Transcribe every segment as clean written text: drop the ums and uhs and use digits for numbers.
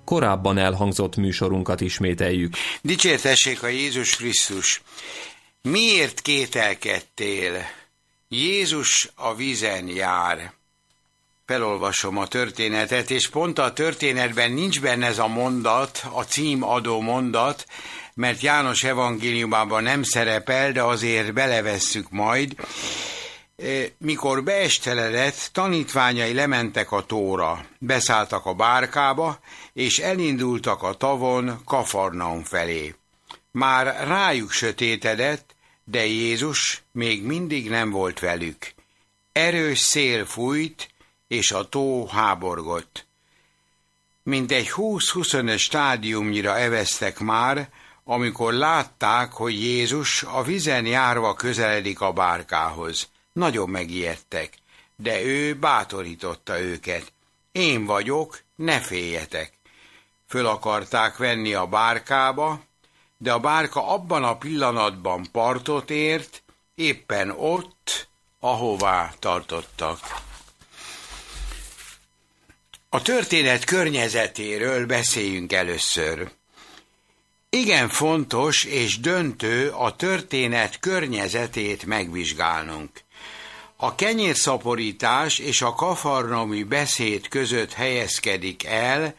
korábban elhangzott műsorunkat ismételjük. Dicsértessék a Jézus Krisztus! Miért kételkedtél? Jézus a vízen jár. Felolvasom a történetet, és pont a történetben nincs benne ez a mondat, a címadó mondat, mert János evangéliumában nem szerepel, de azért belevesszük majd. Mikor beesteledett, tanítványai lementek a tóra, beszálltak a bárkába, és elindultak a tavon Kafarnaum felé. Már rájuk sötétedett, de Jézus még mindig nem volt velük. Erős szél fújt, és a tó háborgott. Mintegy 20-25 stádiumnyira eveztek már, amikor látták, hogy Jézus a vízen járva közeledik a bárkához. Nagyon megijedtek, de ő bátorította őket. Én vagyok, ne féljetek. Föl akarták venni a bárkába, de a bárka abban a pillanatban partot ért, éppen ott, ahová tartottak. A történet környezetéről beszéljünk először. Igen fontos és döntő a történet környezetét megvizsgálnunk. A kenyérszaporítás és a kafarnaumi beszéd között helyezkedik el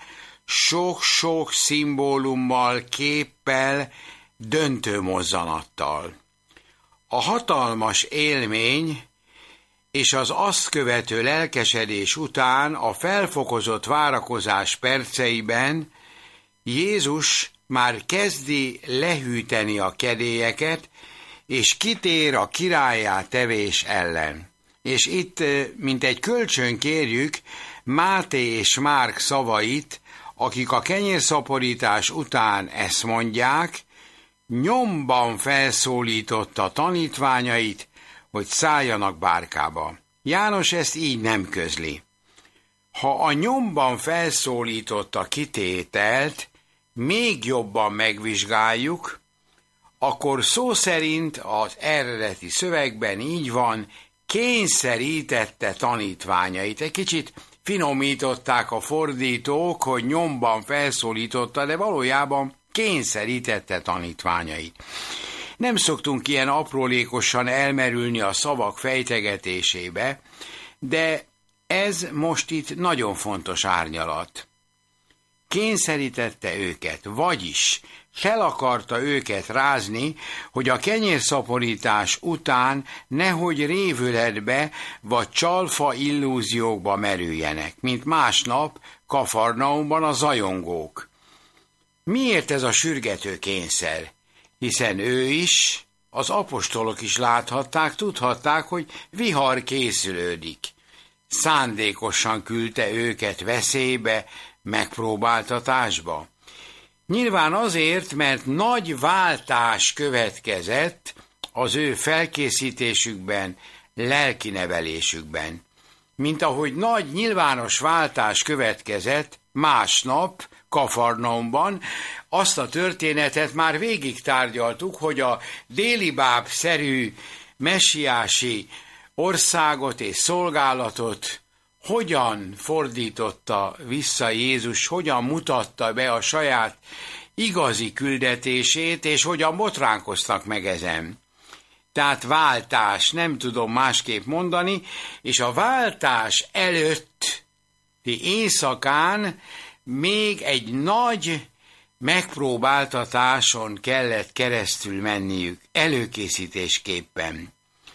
sok-sok szimbólummal, képpel, döntő mozzanattal. A hatalmas élmény és az azt követő lelkesedés után a felfokozott várakozás perceiben Jézus már kezdi lehűteni a kedélyeket, és kitér a királlyá tevés ellen. És itt, mint egy kölcsön kérjük Máté és Márk szavait, akik a kenyérszaporítás után ezt mondják, nyomban felszólította tanítványait, hogy szálljanak bárkába. János ezt így nem közli. Ha a nyomban felszólította kitételt még jobban megvizsgáljuk, akkor szó szerint az eredeti szövegben így van, kényszerítette tanítványait. Egy kicsit finomították a fordítók, hogy nyomban felszólította, de valójában kényszerítette tanítványait. Nem szoktunk ilyen aprólékosan elmerülni a szavak fejtegetésébe, de ez most itt nagyon fontos árnyalat. Kényszerítette őket, vagyis fel akarta őket rázni, hogy a kenyérszaporítás után nehogy révületbe vagy csalfa illúziókba merüljenek, mint másnap Kafarnaumban a zajongók. Miért ez a sürgető kényszer? Hiszen ő is, az apostolok is láthatták, tudhatták, hogy vihar készülődik. Szándékosan küldte őket veszélybe, megpróbáltatásba. Nyilván azért, mert nagy váltás következett az ő felkészítésükben, lelkinevelésükben. Mint ahogy nagy nyilvános váltás következett másnap Kafarnaumban, azt a történetet már végig tárgyaltuk, hogy a délibáb-szerű messiási országot és szolgálatot hogyan fordította vissza Jézus, hogyan mutatta be a saját igazi küldetését, és hogyan botránkoztak meg ezen. Tehát váltás, nem tudom másképp mondani, és a váltás előtti éjszakán még egy nagy megpróbáltatáson kellett keresztül menniük, előkészítésképpen.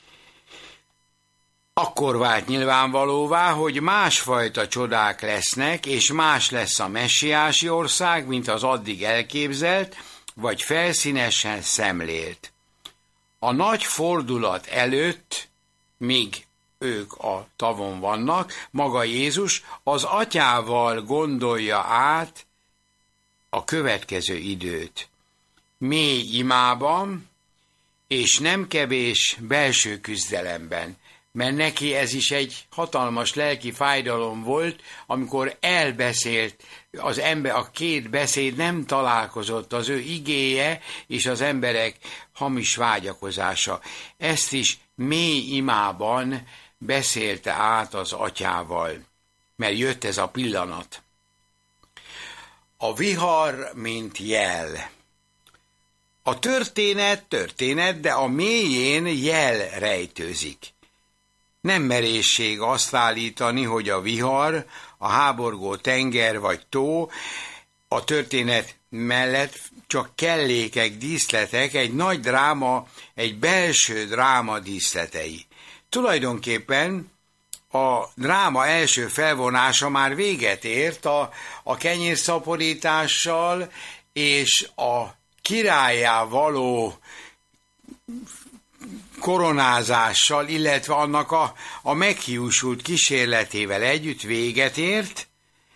Akkor vált nyilvánvalóvá, hogy másfajta csodák lesznek, és más lesz a messiási ország, mint az addig elképzelt, vagy felszínesen szemlélt. A nagy fordulat előtt, míg ők a tavon vannak, maga Jézus az atyával gondolja át a következő időt. Mély imában, és nem kevés belső küzdelemben, mert neki ez is egy hatalmas lelki fájdalom volt, amikor elbeszélt az ember, a két beszéd nem találkozott, az ő igéje és az emberek hamis vágyakozása. Ezt is mély imában beszélte át az atyával, mert jött ez a pillanat. A vihar, mint jel. A történet, de a mélyén jel rejtőzik. Nem merészség azt állítani, hogy a vihar, a háborgó tenger vagy tó a történet mellett csak kellékek, díszletek, egy nagy dráma, egy belső dráma díszletei. Tulajdonképpen a dráma első felvonása már véget ért a kenyérszaporítással és a királlyá való koronázással, illetve annak a meghiúsult kísérletével együtt véget ért.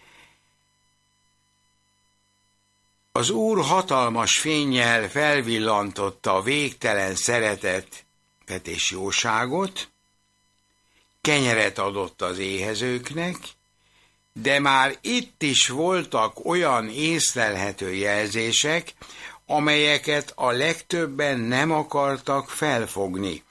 Az Úr hatalmas fénnyel felvillantotta a végtelen szeretetet és jóságot, kenyeret adott az éhezőknek, de már itt is voltak olyan észlelhető jelzések, amelyeket a legtöbben nem akartak felfogni.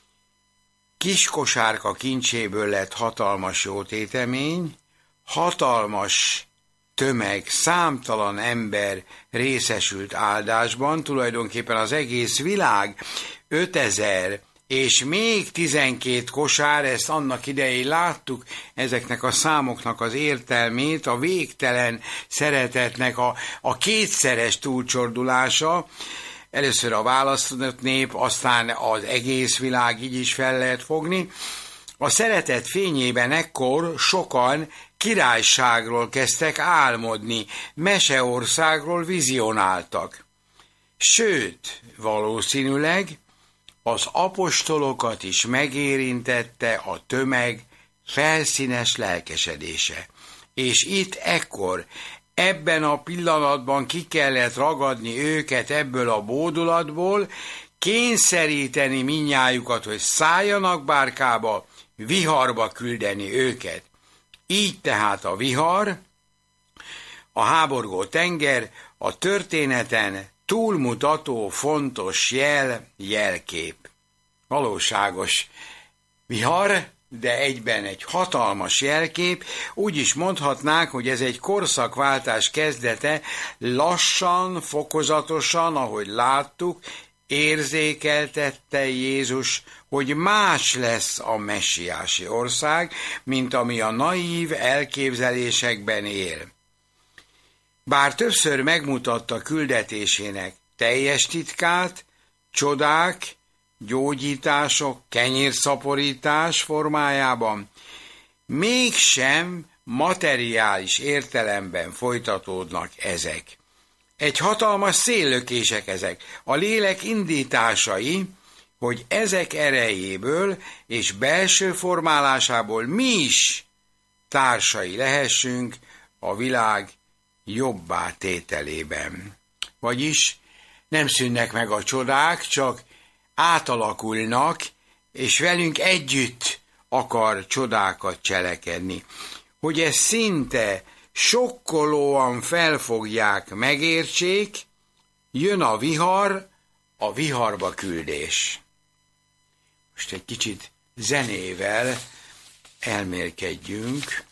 Kis kosárka kincséből lett hatalmas jótétemény, hatalmas tömeg, számtalan ember részesült áldásban, tulajdonképpen az egész világ 5000 és még 12 kosár, ezt annak idején láttuk, ezeknek a számoknak az értelmét, a végtelen szeretetnek a kétszeres túlcsordulása, először a választott nép, aztán az egész világ, így is fel lehet fogni. A szeretet fényében ekkor sokan királyságról kezdtek álmodni, meseországról vizionáltak. Sőt, valószínűleg az apostolokat is megérintette a tömeg felszínes lelkesedése. És itt ekkor, ebben a pillanatban ki kellett ragadni őket ebből a bódulatból, kényszeríteni mindnyájukat, hogy szálljanak bárkába, viharba küldeni őket. Így tehát a vihar, a háborgó tenger, a történeten túlmutató fontos jelkép. Valóságos vihar, de egyben egy hatalmas jelkép, úgy is mondhatnánk, hogy ez egy korszakváltás kezdete, lassan, fokozatosan, ahogy láttuk, érzékeltette Jézus, hogy más lesz a messiási ország, mint ami a naív elképzelésekben él. Bár többször megmutatta küldetésének teljes titkát, csodák, gyógyítások, kenyérszaporítás formájában, mégsem materiális értelemben folytatódnak ezek. Egy hatalmas széllökések ezek, a lélek indításai, hogy ezek erejéből és belső formálásából mi is társai lehessünk a világ jobbá tételében. Vagyis nem szűnnek meg a csodák, csak átalakulnak, és velünk együtt akar csodákat cselekedni. Hogy ezt szinte sokkolóan felfogják, megértsék, jön a vihar, a viharba küldés. Most egy kicsit zenével elmélkedjünk.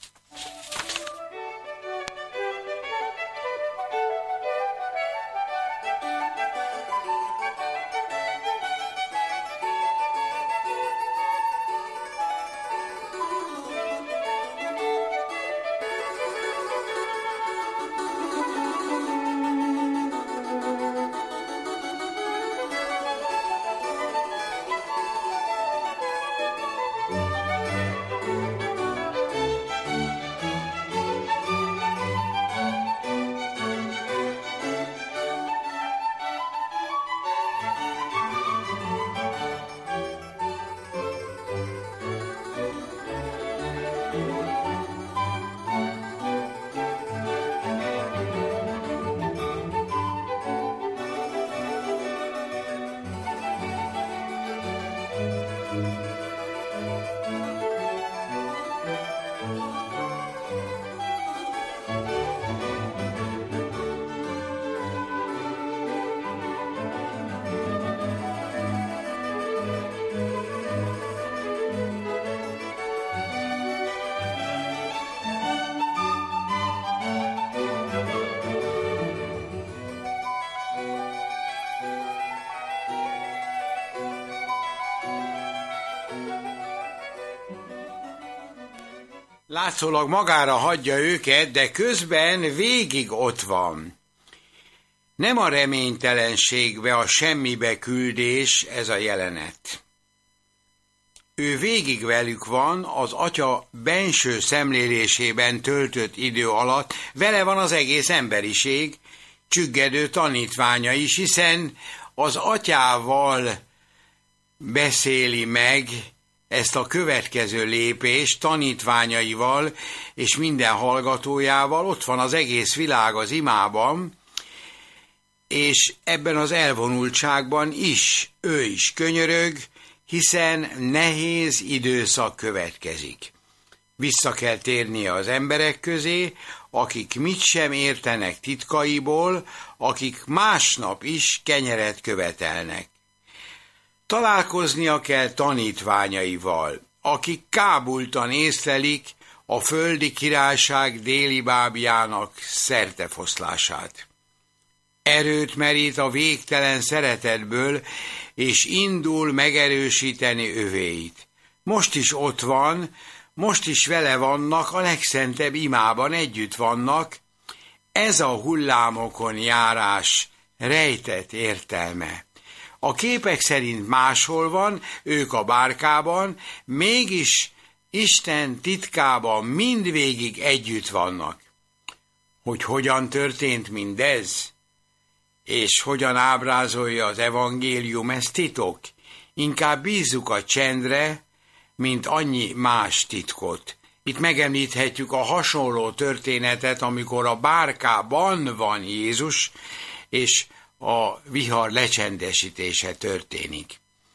Látszólag magára hagyja őket, de közben végig ott van. Nem a reménytelenségbe, a semmibe küldés ez a jelenet. Ő végig velük van, az Atya benső szemlélésében töltött idő alatt, vele van az egész emberiség, csüggedő tanítványa is, hiszen az Atyával beszéli meg ezt a következő lépést tanítványaival és minden hallgatójával, ott van az egész világ az imában, és ebben az elvonultságban is, ő is könyörög, hiszen nehéz időszak következik. Vissza kell térnie az emberek közé, akik mit sem értenek titkaiból, akik másnap is kenyeret követelnek. Találkoznia kell tanítványaival, akik kábultan észlelik a földi királyság déli bábjának szertefoszlását. Erőt merít a végtelen szeretetből, és indul megerősíteni övéit. Most is ott van, most is vele vannak, a legszentebb imában együtt vannak. Ez a hullámokon járás rejtett értelme. A képek szerint máshol van, ők a bárkában, mégis Isten titkában mindvégig együtt vannak. Hogy hogyan történt mindez? És hogyan ábrázolja az evangélium, ez titok. Inkább bízzuk a csendre, mint annyi más titkot. Itt megemlíthetjük a hasonló történetet, amikor a bárkában van Jézus, és a vihar lecsendesítése történik.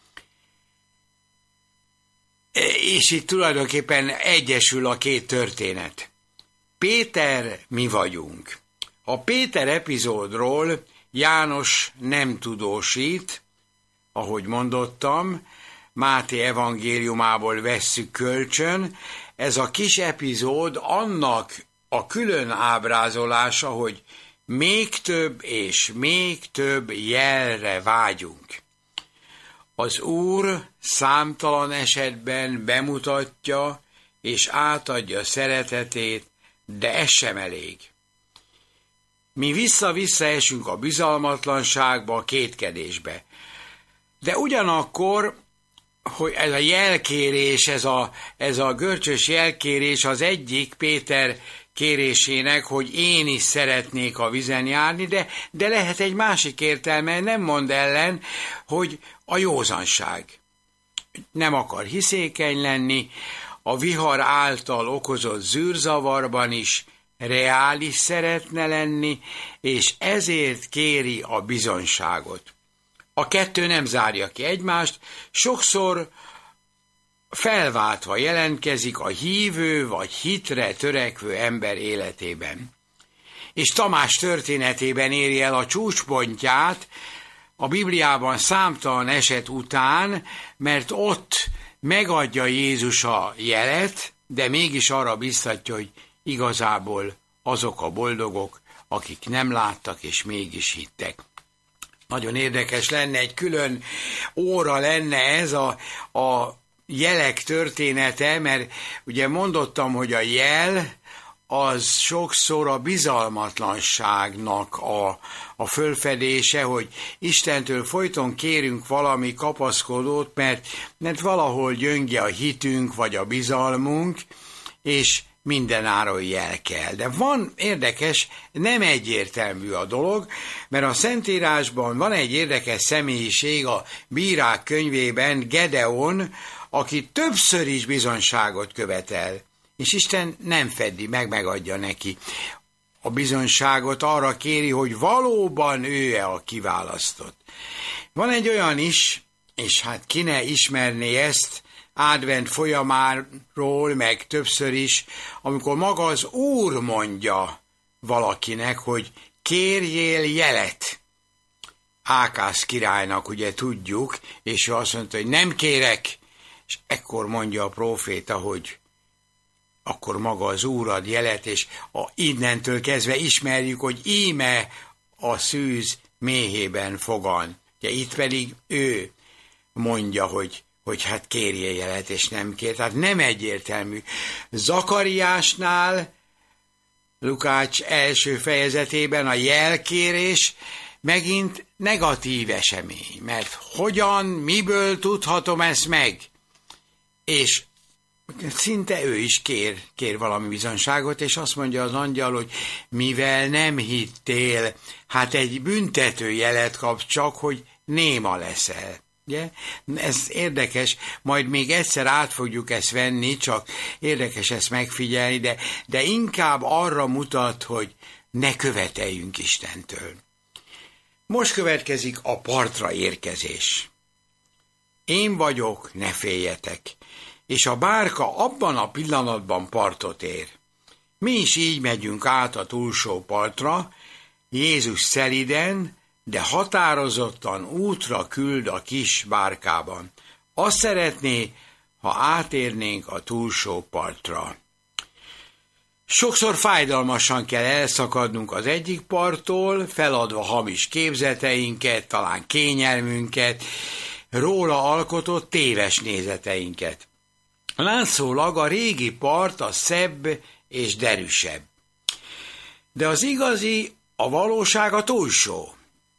És itt tulajdonképpen egyesül a két történet. Péter, mi vagyunk. A Péter epizódról János nem tudósít, ahogy mondottam, Máté evangéliumából vesszük kölcsön. Ez a kis epizód annak a külön ábrázolása, hogy még több és még több jelre vágyunk. Az Úr számtalan esetben bemutatja és átadja szeretetét, de ez sem elég. Mi vissza-vissza esünk a bizalmatlanságba, a kétkedésbe. De ugyanakkor, hogy ez a jelkérés, ez a görcsös jelkérés az egyik Péter kérésének, hogy én is szeretnék a vízen járni, de lehet egy másik értelme, nem mond ellen, hogy a józanság. Nem akar hiszékeny lenni, a vihar által okozott zűrzavarban is reális szeretne lenni, és ezért kéri a bizonyságot. A kettő nem zárja ki egymást, sokszor felváltva jelentkezik a hívő vagy hitre törekvő ember életében. És Tamás történetében éri el a csúcspontját a Bibliában számtalan eset után, mert ott megadja Jézus a jelet, de mégis arra biztatja, hogy igazából azok a boldogok, akik nem láttak és mégis hittek. Nagyon érdekes lenne, egy külön óra lenne ez a jelek története, mert ugye mondottam, hogy a jel az sokszor a bizalmatlanságnak a fölfedése, hogy Istentől folyton kérünk valami kapaszkodót, mert valahol gyönge a hitünk vagy a bizalmunk, és mindenáron jel kell. De van érdekes, nem egyértelmű a dolog, mert a Szentírásban van egy érdekes személyiség a Bírák könyvében, Gedeon, aki többször is bizonyságot követel, és Isten nem fedi, megadja neki a bizonyságot, arra kéri, hogy valóban ő-e a kiválasztott. Van egy olyan is, és hát ki ne ismerné ezt, advent folyamáról, meg többször is, amikor maga az Úr mondja valakinek, hogy kérjél jelet. Ákász királynak ugye tudjuk, és ő azt mondta, hogy nem kérek, és ekkor mondja a próféta, hogy akkor maga az Úr ad jelet, és innentől kezdve ismerjük, hogy íme a szűz méhében fogan. Ugye itt pedig ő mondja, hogy hogy hát kérje jelet, és nem kér. Tehát nem egyértelmű. Zakariásnál, Lukács első fejezetében a jelkérés megint negatív esemény, mert hogyan, miből tudhatom ezt meg? És szinte ő is kér valami bizonságot, és azt mondja az angyal, hogy mivel nem hittél, hát egy büntető jelet kap csak, hogy néma leszel. Ugye? Ez érdekes, majd még egyszer át fogjuk ezt venni, csak érdekes ezt megfigyelni, de inkább arra mutat, hogy ne követeljünk Istentől. Most következik a partra érkezés. Én vagyok, ne féljetek. És a bárka abban a pillanatban partot ér. Mi is így megyünk át a túlsó partra, Jézus szeliden, de határozottan útra küld a kis bárkában. Azt szeretné, ha átérnénk a túlsó partra. Sokszor fájdalmasan kell elszakadnunk az egyik parttól, feladva hamis képzeteinket, talán kényelmünket, róla alkotott téves nézeteinket. Látszólag a régi part a szebb és derűsebb. De az igazi, a valóság a túlsó.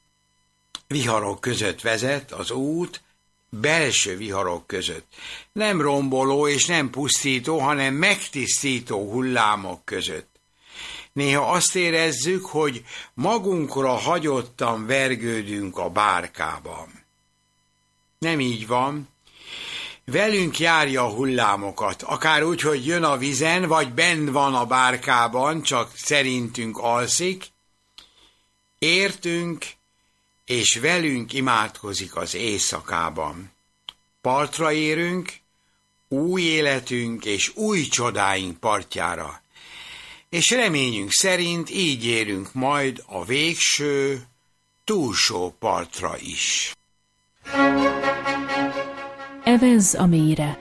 Viharok között vezet az út, belső viharok között. Nem romboló és nem pusztító, hanem megtisztító hullámok között. Néha azt érezzük, hogy magunkra hagyottan vergődünk a bárkában. Nem így van. Velünk járja a hullámokat, akár úgy, hogy jön a vizen, vagy benn van a bárkában, csak szerintünk alszik. Értünk, és velünk imádkozik az éjszakában. Partra érünk, új életünk és új csodáink partjára. És reményünk szerint így érünk majd a végső, túlsó partra is. Evezz a mélyre.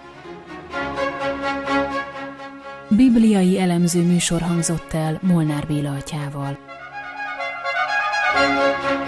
Bibliai elemző műsor hangzott el Molnár Béla atyával.